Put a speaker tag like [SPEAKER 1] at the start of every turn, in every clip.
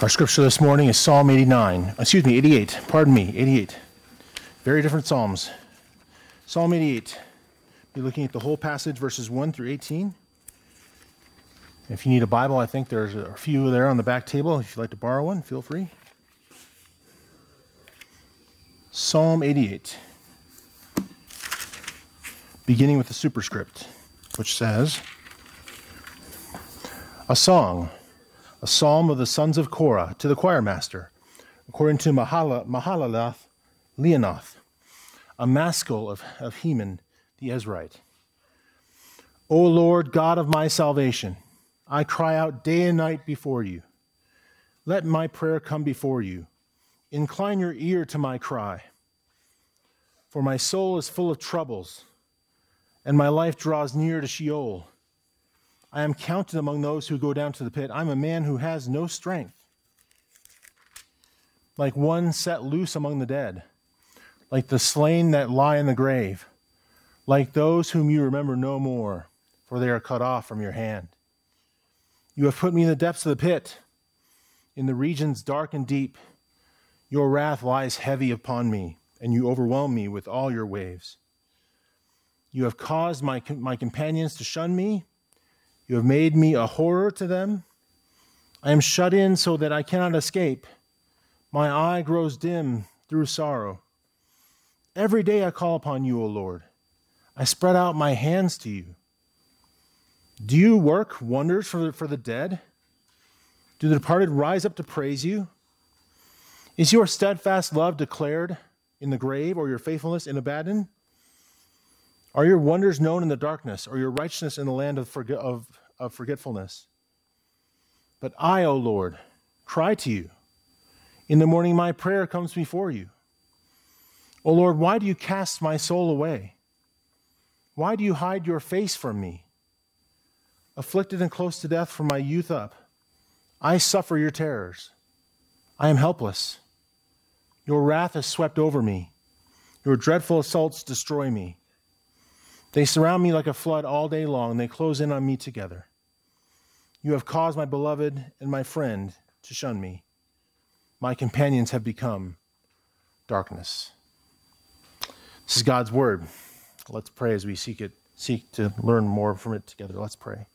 [SPEAKER 1] Our scripture this morning is Psalm 88. 88. Very different Psalms. Psalm 88. We're looking at the whole passage, verses 1 through 18. If you need a Bible, I think there's a few there on the back table. If you'd like to borrow one, feel free. Psalm 88. Beginning with the superscript, which says, a song, a psalm of the sons of Korah to the choir master, according to Mahalath Leanoth, a maskil of Heman the Ezrite. O Lord, God of my salvation, I cry out day and night before you. Let my prayer come before you. Incline your ear to my cry. For my soul is full of troubles, and my life draws near to Sheol. I am counted among those who go down to the pit. I'm a man who has no strength, like one set loose among the dead, like the slain that lie in the grave, like those whom you remember no more, for they are cut off from your hand. You have put me in the depths of the pit, in the regions dark and deep. Your wrath lies heavy upon me, and you overwhelm me with all your waves. You have caused my companions to shun me. You have made me a horror to them. I am shut in so that I cannot escape. My eye grows dim through sorrow. Every day I call upon you, O Lord. I spread out my hands to you. Do you work wonders for the dead? Do the departed rise up to praise you? Is your steadfast love declared in the grave, or your faithfulness in Abaddon? Are your wonders known in the darkness, or your righteousness in the land of forgetfulness? But I, O Lord, cry to you. In the morning my prayer comes before you. O Lord, why do you cast my soul away? Why do you hide your face from me? Afflicted and close to death from my youth up, I suffer your terrors. I am helpless. Your wrath has swept over me. Your dreadful assaults destroy me. They surround me like a flood all day long. They close in on me together. You have caused my beloved and my friend to shun me. My companions have become darkness. This is God's word. Let's pray as we seek to learn more from it together. Let's pray.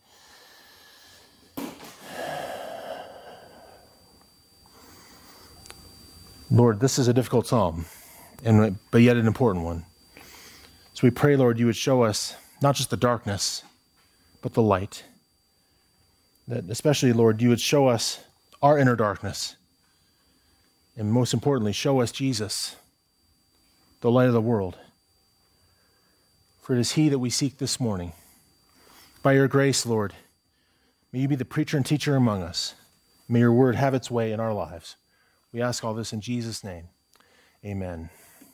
[SPEAKER 1] Lord, this is a difficult psalm, but yet an important one. So we pray, Lord, you would show us not just the darkness, but the light. That especially, Lord, you would show us our inner darkness. And most importantly, show us Jesus, the light of the world. For it is he that we seek this morning. By your grace, Lord, may you be the preacher and teacher among us. May your word have its way in our lives. We ask all this in Jesus' name. Amen.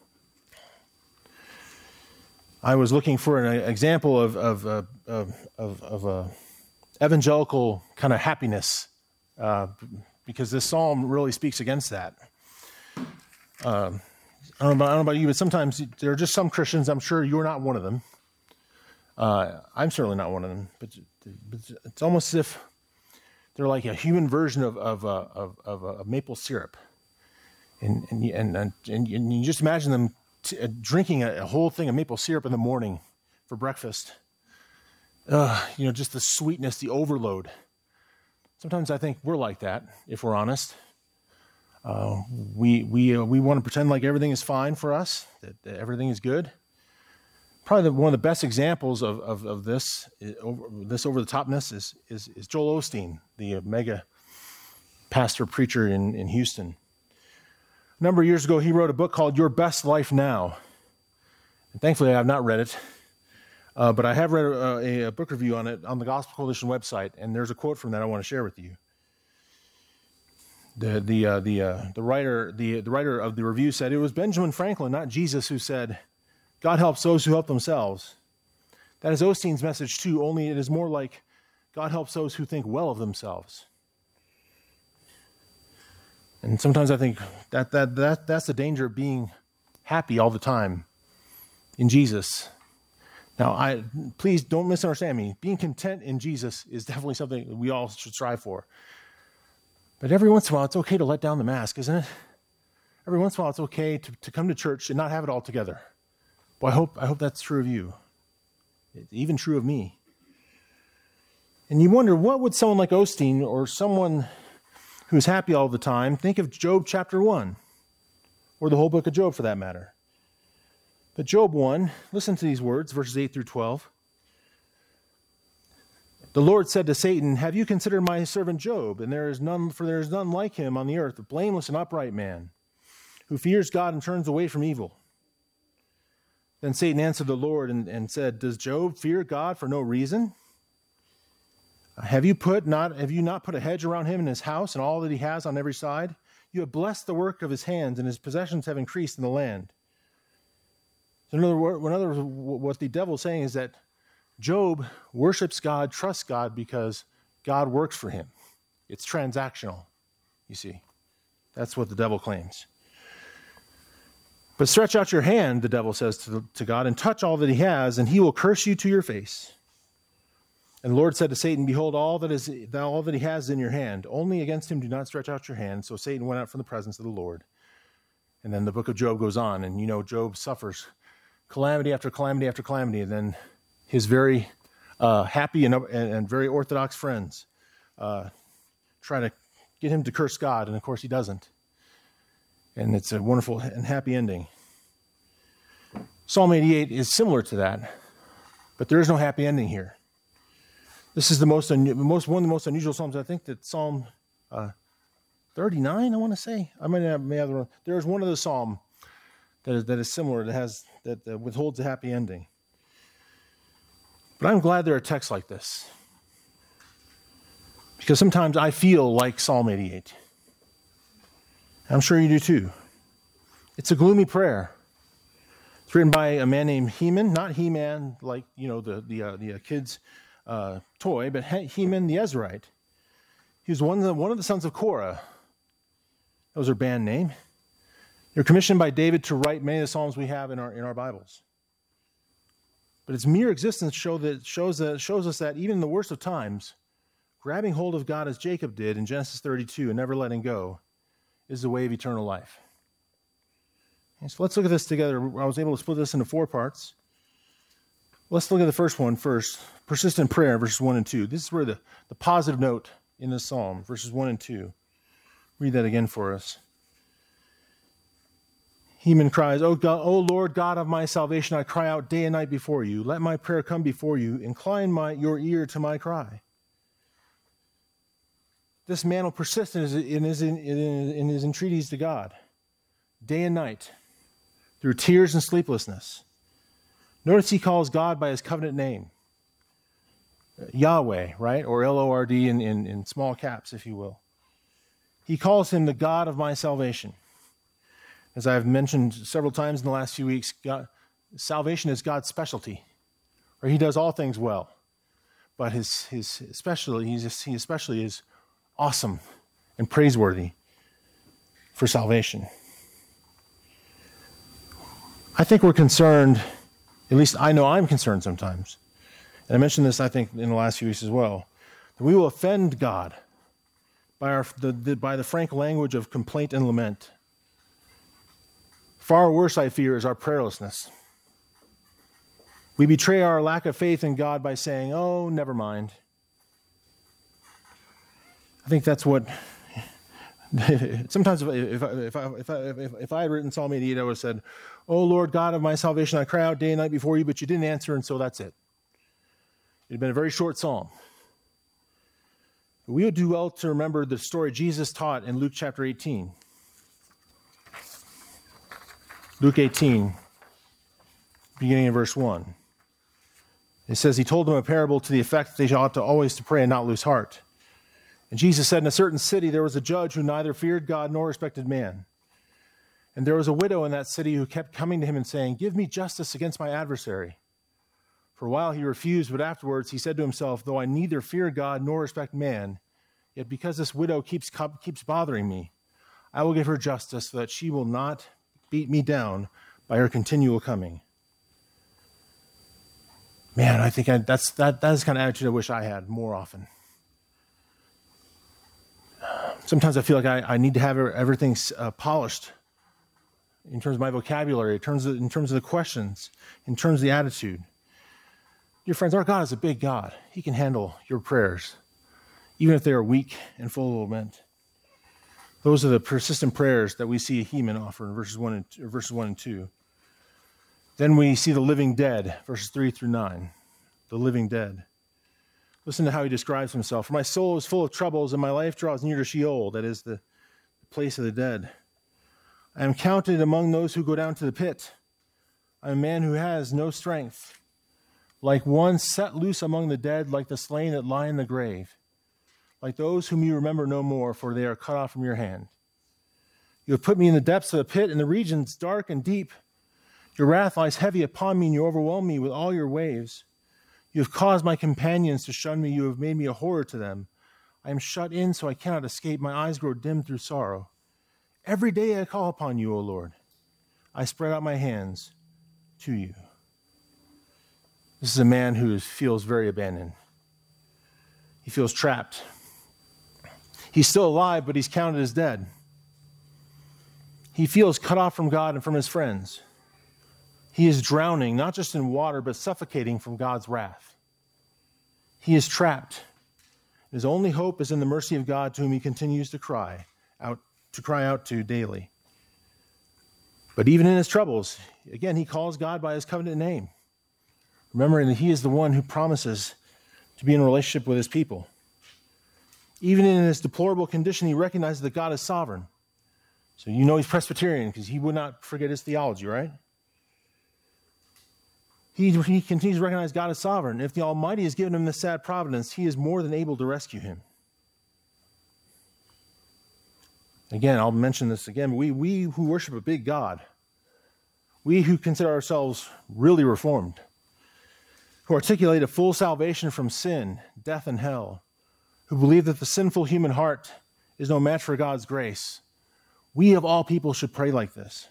[SPEAKER 1] I was looking for an example of evangelical kind of happiness because this psalm really speaks against that. I don't know about you, but sometimes there are just some Christians, I'm sure you're not one of them. I'm certainly not one of them, but it's almost as if they're like a human version of maple syrup. And you just imagine them drinking a whole thing of maple syrup in the morning for breakfast. Just the sweetness, the overload. Sometimes I think we're like that, if we're honest. We want to pretend like everything is fine for us, that everything is good. Probably one of the best examples of this over-the-topness is Joel Osteen, the mega pastor preacher in Houston. A number of years ago, he wrote a book called Your Best Life Now. And thankfully, I have not read it, but I have read a book review on it on the Gospel Coalition website, and there's a quote from that I want to share with you. The writer of the review said, it was Benjamin Franklin, not Jesus, who said, God helps those who help themselves. That is Osteen's message too, only it is more like God helps those who think well of themselves. And sometimes I think that's the danger of being happy all the time in Jesus. Now, please don't misunderstand me. Being content in Jesus is definitely something we all should strive for. But every once in a while, it's okay to let down the mask, isn't it? Every once in a while, it's okay to come to church and not have it all together. Well, I hope that's true of you. It's even true of me. And you wonder, what would someone like Osteen or someone who's happy all the time think of Job chapter 1, or the whole book of Job for that matter? But Job 1, listen to these words, verses 8 through 12. The Lord said to Satan, "Have you considered my servant Job? And there is none like him on the earth, a blameless and upright man, who fears God and turns away from evil." Then Satan answered the Lord and said, "Does Job fear God for no reason? Have you not put a hedge around him and his house and all that he has on every side? You have blessed the work of his hands, and his possessions have increased in the land." So in other words, what the devil's saying is that Job worships God, trusts God, because God works for him. It's transactional, you see. That's what the devil claims. But stretch out your hand, the devil says to God, and touch all that he has, and he will curse you to your face. And the Lord said to Satan, "Behold, all that he has is in your hand. Only against him do not stretch out your hand." So Satan went out from the presence of the Lord. And then the book of Job goes on, and Job suffers calamity after calamity after calamity, and then his very happy and very orthodox friends try to get him to curse God, and of course he doesn't. And it's a wonderful and happy ending. Psalm 88 is similar to that, but there is no happy ending here. This is one of the most unusual psalms. I think that Psalm 39, I want to say. I may have the wrong. There's one of the psalm that is similar, that withholds a happy ending. But I'm glad there are texts like this, because sometimes I feel like Psalm 88. I'm sure you do too. It's a gloomy prayer. It's written by a man named Heman, not He-Man, like the kids' toy, but Heman the Ezrahite. He was one of the sons of Korah. That was their band name. They're commissioned by David to write many of the psalms we have in our Bibles. But its mere existence shows us that even in the worst of times, grabbing hold of God as Jacob did in Genesis 32 and never letting go is the way of eternal life. And so let's look at this together. I was able to split this into 4 parts. Let's look at the first one first. Persistent prayer, verses 1 and 2. This is where the positive note in this psalm, verses 1 and 2. Read that again for us. Heman cries, "O God, O Lord God of my salvation, I cry out day and night before you. Let my prayer come before you. Incline your ear to my cry." This man will persist in his entreaties to God, day and night, through tears and sleeplessness. Notice he calls God by his covenant name, Yahweh, right? Or Lord in small caps, if you will. He calls him the God of my salvation. As I've mentioned several times in the last few weeks, salvation is God's specialty, or he does all things well. But he especially is awesome and praiseworthy for salvation. I think we're concerned, at least I know I'm concerned sometimes, and I mentioned this, I think, in the last few weeks as well, that we will offend God by the frank language of complaint and lament. Far worse, I fear, is our prayerlessness. We betray our lack of faith in God by saying, "Oh, never mind." I think that's what. Sometimes, if I had written Psalm 88, I would have said, "Oh Lord God of my salvation, I cry out day and night before you, but you didn't answer, and so that's it." It'd been a very short psalm. We would do well to remember the story Jesus taught in Luke chapter 18. Luke 18, beginning in verse 1. It says, "He told them a parable to the effect that they ought to always to pray and not lose heart. And Jesus said, in a certain city there was a judge who neither feared God nor respected man. And there was a widow in that city who kept coming to him and saying, 'Give me justice against my adversary.' For a while he refused, but afterwards he said to himself, 'Though I neither fear God nor respect man, yet because this widow keeps bothering me, I will give her justice so that she will not beat me down by her continual coming.'" Man, I think that is the kind of attitude I wish I had more often. Sometimes I feel like I need to have everything polished in terms of my vocabulary, in terms of the questions, in terms of the attitude. Dear friends, our God is a big God. He can handle your prayers, even if they are weak and full of lament. Those are the persistent prayers that we see Heman offer in verses 1 and 2. Then we see the living dead, verses 3 through 9. The living dead. Listen to how he describes himself. For my soul is full of troubles, and my life draws near to Sheol, that is the place of the dead. I am counted among those who go down to the pit. I am a man who has no strength, like one set loose among the dead, like the slain that lie in the grave, like those whom you remember no more, for they are cut off from your hand. You have put me in the depths of the pit, in the regions dark and deep. Your wrath lies heavy upon me, and you overwhelm me with all your waves. You have caused my companions to shun me. You have made me a horror to them. I am shut in, so I cannot escape. My eyes grow dim through sorrow. Every day I call upon you, O Lord. I spread out my hands to you. This is a man who feels very abandoned. He feels trapped. He's still alive, but he's counted as dead. He feels cut off from God and from his friends. He is drowning, not just in water, but suffocating from God's wrath. He is trapped. His only hope is in the mercy of God, to whom he continues to cry out to daily. But even in his troubles, again, he calls God by his covenant name, remembering that he is the one who promises to be in a relationship with his people. Even in his deplorable condition, he recognizes that God is sovereign. So you know he's Presbyterian because he would not forget his theology, right? He continues to recognize God is sovereign. If the Almighty has given him this sad providence, he is more than able to rescue him. Again, I'll mention this again, but we who worship a big God, we who consider ourselves really reformed, who articulate a full salvation from sin, death, and hell, who believe that the sinful human heart is no match for God's grace, we of all people should pray like this.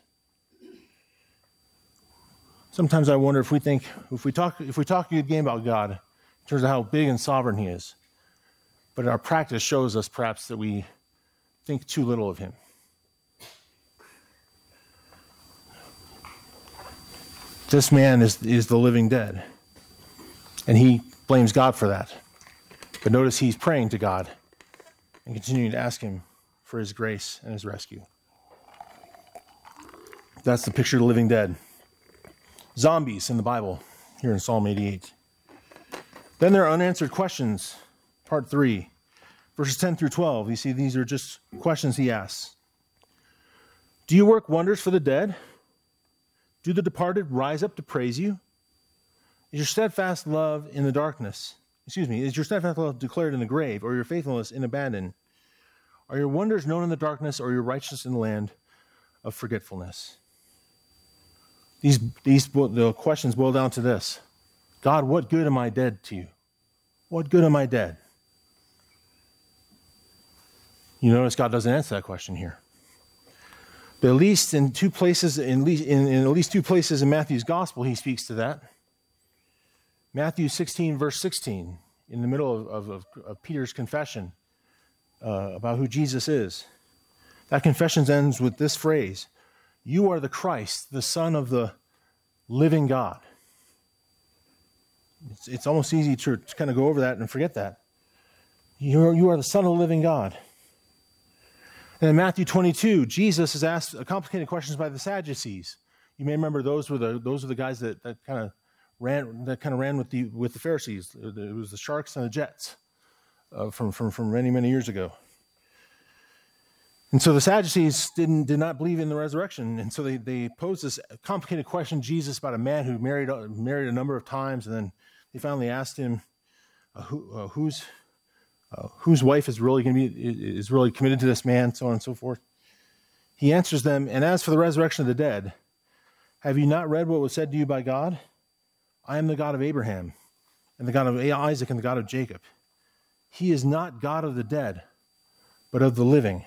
[SPEAKER 1] Sometimes I wonder if we talk a good game about God in terms of how big and sovereign he is, but our practice shows us perhaps that we think too little of him. This man is the living dead, and he blames God for that. But notice he's praying to God and continuing to ask him for his grace and his rescue. That's the picture of the living dead. Zombies in the Bible, here in Psalm 88. Then there are unanswered questions, part 3, verses 10 through 12. You see, these are just questions he asks. Do you work wonders for the dead? Do the departed rise up to praise you? Is your steadfast love in the darkness? Is your steadfast love declared in the grave, or your faithfulness in abandon? Are your wonders known in the darkness, or your righteousness in the land of forgetfulness? The questions boil down to this. God, what good am I dead to you? What good am I dead? You notice God doesn't answer that question here. But at least in two places, in at least two places in Matthew's gospel, he speaks to that. Matthew 16, verse 16, in the middle of Peter's confession about who Jesus is. That confession ends with this phrase: you are the Christ, the Son of the living God. It's almost easy to kind of go over that and forget that. You are the Son of the living God. And in Matthew 22, Jesus is asked complicated questions by the Sadducees. You may remember those were the guys that kind of ran with the Pharisees. It was the sharks and the jets from many years ago. And so the Sadducees did not believe in the resurrection, and so they posed this complicated question to Jesus about a man who married a number of times, and then they finally asked him whose wife is really committed to this man, so on and so forth. He answers them, and as for the resurrection of the dead, have you not read what was said to you by God? I am the God of Abraham, and the God of Isaac, and the God of Jacob. He is not God of the dead, but of the living.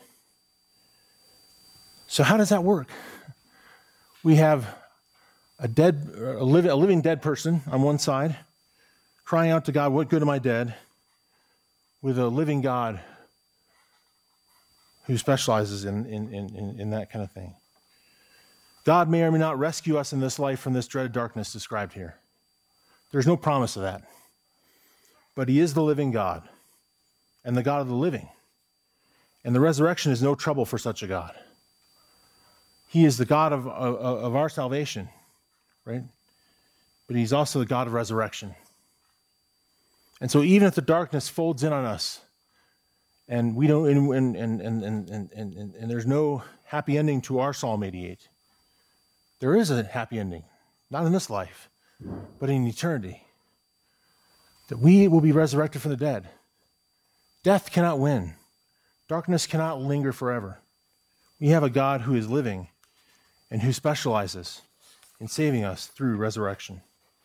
[SPEAKER 1] So how does that work? We have a living dead person on one side, crying out to God, what good am I dead? With a living God who specializes in that kind of thing. God may or may not rescue us in this life from this dreaded darkness described here. There's no promise of that. But he is the living God and the God of the living. And the resurrection is no trouble for such a God. He is the God of our salvation, right? But he's also the God of resurrection. And so even if the darkness folds in on us, and we don't, and there's no happy ending to our Psalm 88, there is a happy ending, not in this life, but in eternity. That we will be resurrected from the dead. Death cannot win. Darkness cannot linger forever. We have a God who is living and who specializes in saving us through resurrection.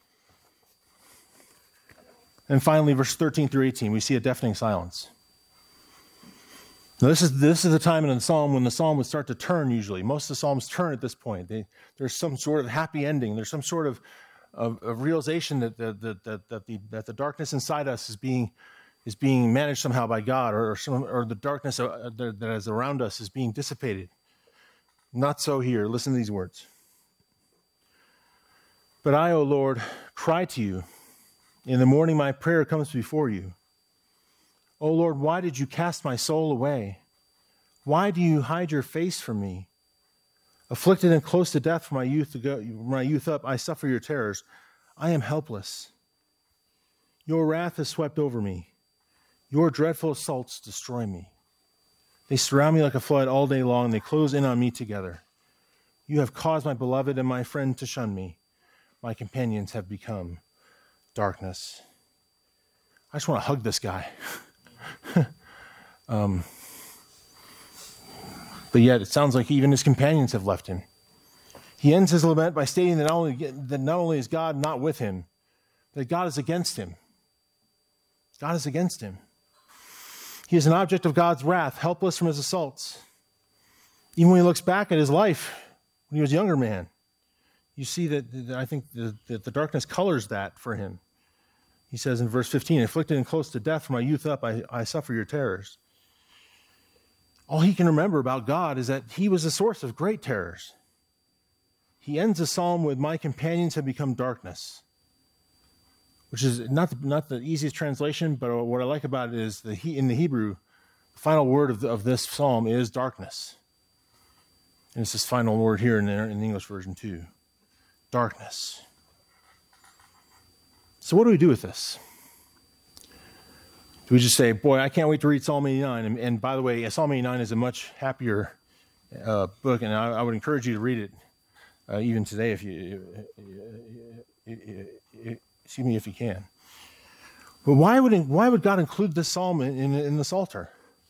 [SPEAKER 1] And finally, verse 13 through 18, we see a deafening silence. Now, this is the time in the psalm when the psalm would start to turn usually. Most of the psalms turn at this point. There's some sort of happy ending. There's some sort of realization that the darkness inside us is being managed somehow by God, or the darkness that is around us is being dissipated. Not so here. Listen to these words. But I, O Lord, cry to you. In the morning my prayer comes before you. O Lord, why did you cast my soul away? Why do you hide your face from me? Afflicted and close to death from my youth up, I suffer your terrors. I am helpless. Your wrath has swept over me. Your dreadful assaults destroy me. They surround me like a flood all day long. They close in on me together. You have caused my beloved and my friend to shun me. My companions have become darkness. I just want to hug this guy. But yet it sounds like even his companions have left him. He ends his lament by stating that not only is God not with him, that God is against him. God is against him. He is an object of God's wrath, helpless from his assaults. Even when he looks back at his life when he was a younger man, you see that I think that the darkness colors that for him. He says in verse 15, afflicted and close to death from my youth up, I suffer your terrors. All he can remember about God is that he was the source of great terrors. He ends the psalm with, my companions have become darkness, which is not the easiest translation, but what I like about it is in the Hebrew, the final word of this psalm is darkness. And it's this final word here in the English version too. Darkness. So what do we do with this? Do we just say, boy, I can't wait to read Psalm 89? And by the way, Psalm 89 is a much happier book, and I would encourage you to read it even today if you can. But why would God include this psalm in the Psalter?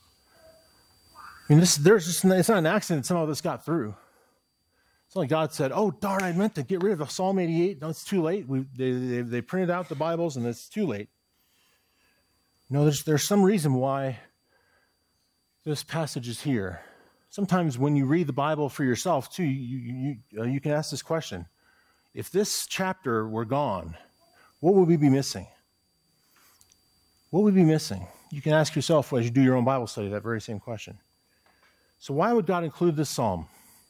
[SPEAKER 1] I mean, it's not an accident somehow this got through. It's not like God said, oh, darn, I meant to get rid of Psalm 88. No, it's too late. They printed out the Bibles, and it's too late. No, there's some reason why this passage is here. Sometimes when you read the Bible for yourself, too, you can ask this question. If this chapter were gone, what would we be missing? What would we be missing? You can ask yourself as you do your own Bible study that very same question. So why would God include this psalm?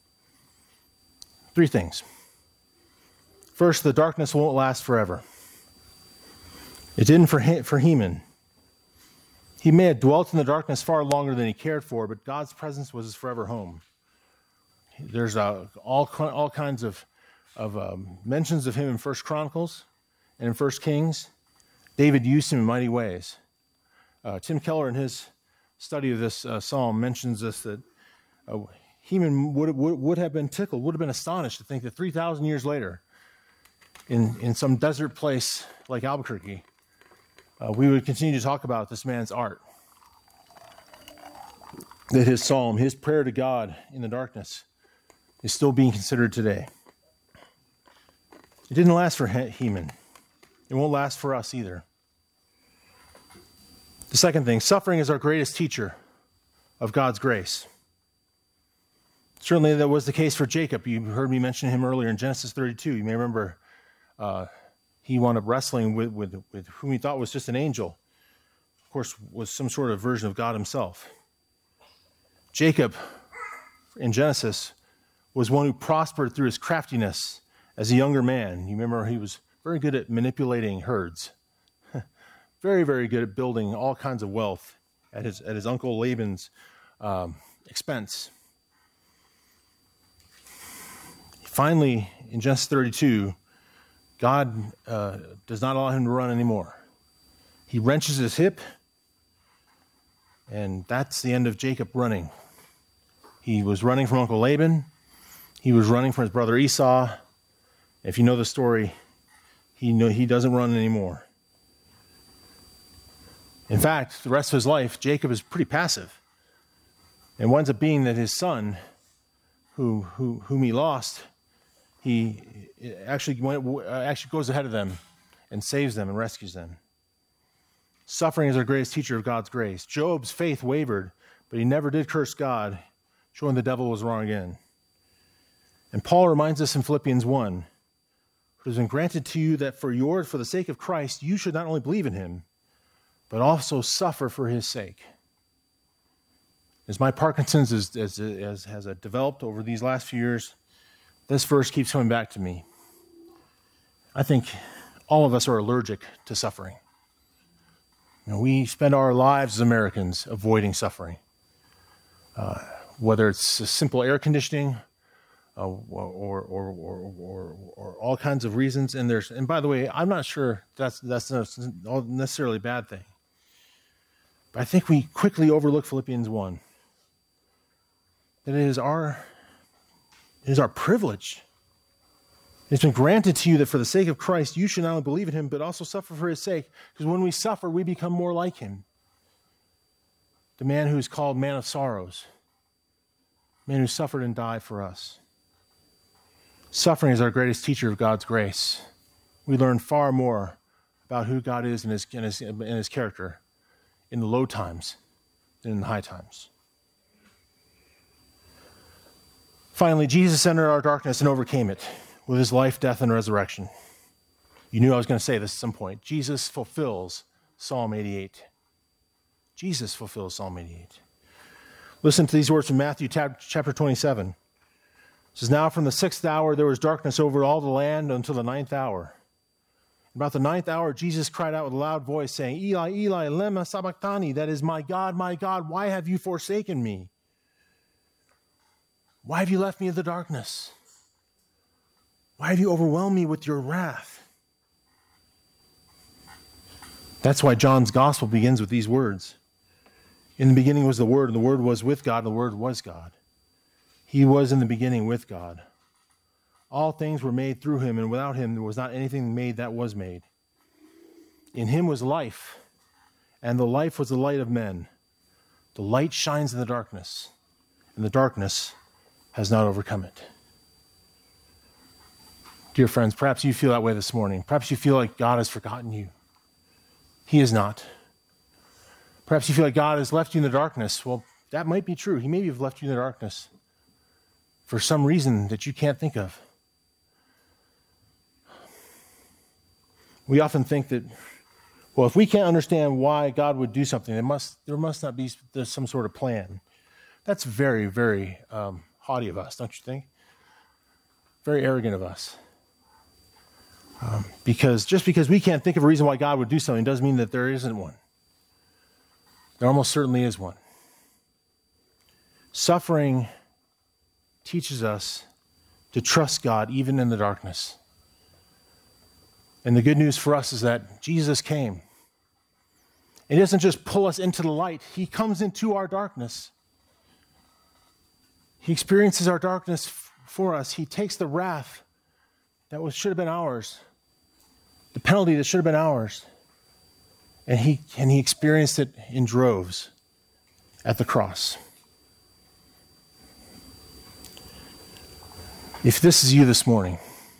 [SPEAKER 1] 3 things. First, the darkness won't last forever. It didn't for Heman. He may have dwelt in the darkness far longer than he cared for, but God's presence was his forever home. There's all kinds of mentions of him in 1 Chronicles and in 1 Kings. David used him in mighty ways. Tim Keller, in his study of this psalm, mentions this, that Heman would have been tickled, would have been astonished to think that 3,000 years later, in some desert place like Albuquerque, we would continue to talk about this man's art. That his psalm, his prayer to God in the darkness, is still being considered today. It didn't last for Heman. It won't last for us either. The second thing, suffering is our greatest teacher of God's grace. Certainly that was the case for Jacob. You heard me mention him earlier in Genesis 32. You may remember he wound up wrestling with whom he thought was just an angel. Of course, was some sort of version of God himself. Jacob in Genesis was one who prospered through his craftiness as a younger man. You remember he was very good at manipulating herds, very, very good at building all kinds of wealth at his uncle Laban's expense. Finally, in Genesis 32, God does not allow him to run anymore. He wrenches his hip, and that's the end of Jacob running. He was running from Uncle Laban. He was running from his brother Esau. If you know the story, he doesn't run anymore. In fact, the rest of his life, Jacob is pretty passive. And winds up being that his son, whom he lost, he actually goes ahead of them and saves them and rescues them. Suffering is our greatest teacher of God's grace. Job's faith wavered, but he never did curse God, showing the devil was wrong again. And Paul reminds us in Philippians 1, it has been granted to you that for the sake of Christ, you should not only believe in him, but also suffer for his sake. As my Parkinson's has developed over these last few years, this verse keeps coming back to me. I think all of us are allergic to suffering. We spend our lives as Americans avoiding suffering, whether it's simple air conditioning or all kinds of reasons. And by the way, I'm not sure that's not necessarily a bad thing. But I think we quickly overlook Philippians 1. That it is our privilege. It's been granted to you that for the sake of Christ, you should not only believe in him, but also suffer for his sake. Because when we suffer, we become more like him. The man who is called man of sorrows. Man who suffered and died for us. Suffering is our greatest teacher of God's grace. We learn far more about who God is and his character in the low times than in the high times. Finally, Jesus entered our darkness and overcame it with his life, death, and resurrection. You knew I was going to say this at some point. Jesus fulfills Psalm 88. Jesus fulfills Psalm 88. Listen to these words from Matthew chapter 27. It says, now from the 6th hour there was darkness over all the land until the 9th hour. About the 9th hour, Jesus cried out with a loud voice, saying, Eli, Eli, lema sabachthani, that is, my God, why have you forsaken me? Why have you left me in the darkness? Why have you overwhelmed me with your wrath? That's why John's gospel begins with these words. In the beginning was the Word, and the Word was with God, and the Word was God. He was in the beginning with God. All things were made through him, and without him there was not anything made that was made. In him was life, and the life was the light of men. The light shines in the darkness, and the darkness has not overcome it. Dear friends, perhaps you feel that way this morning. Perhaps you feel like God has forgotten you. He is not. Perhaps you feel like God has left you in the darkness. Well, that might be true. He may have left you in the darkness for some reason that you can't think of. We often think that, well, if we can't understand why God would do something, there must not be some sort of plan. That's very, very haughty of us, don't you think? Very arrogant of us. Because we can't think of a reason why God would do something doesn't mean that there isn't one. There almost certainly is one. Suffering teaches us to trust God even in the darkness. And the good news for us is that Jesus came. He doesn't just pull us into the light. He comes into our darkness. He experiences our darkness for us. He takes the wrath that should have been ours, the penalty that should have been ours, and he experienced it in droves at the cross. If this is you this morning,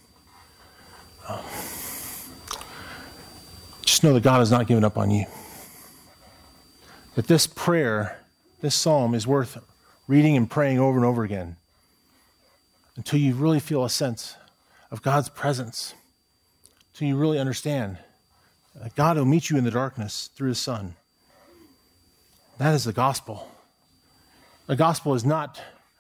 [SPEAKER 1] just know that God has not given up on you. That this prayer, this psalm, is worth reading and praying over and over again until you really feel a sense of God's presence, until you really understand that God will meet you in the darkness through his Son. That is the gospel. The gospel is not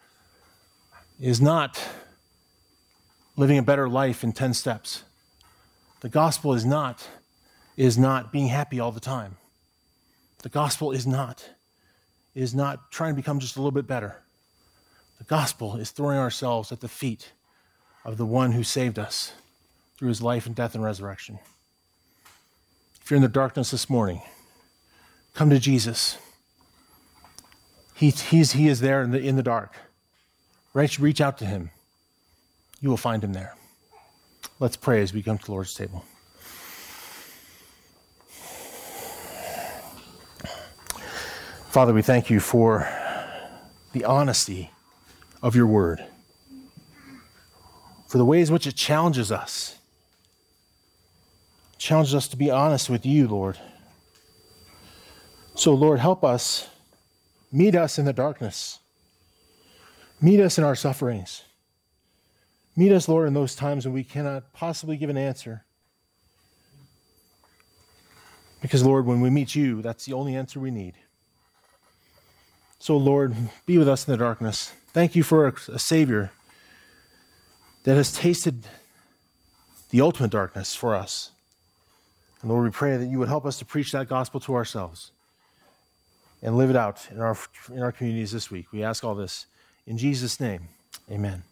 [SPEAKER 1] living a better life in 10 steps. The gospel is not being happy all the time. The gospel is not trying to become just a little bit better. The gospel is throwing ourselves at the feet of the one who saved us through his life and death and resurrection. If you're in the darkness this morning, come to Jesus. He is there in the dark. Reach out to him. You will find him there. Let's pray as we come to the Lord's table. Father, we thank you for the honesty of your word, for the ways in which it challenges us. It challenges us to be honest with you, Lord. So, Lord, help us. Meet us in the darkness. Meet us in our sufferings. Meet us, Lord, in those times when we cannot possibly give an answer. Because, Lord, when we meet you, that's the only answer we need. So, Lord, be with us in the darkness. Thank you for a Savior that has tasted the ultimate darkness for us. And Lord, we pray that you would help us to preach that gospel to ourselves and live it out in our communities this week. We ask all this in Jesus' name. Amen.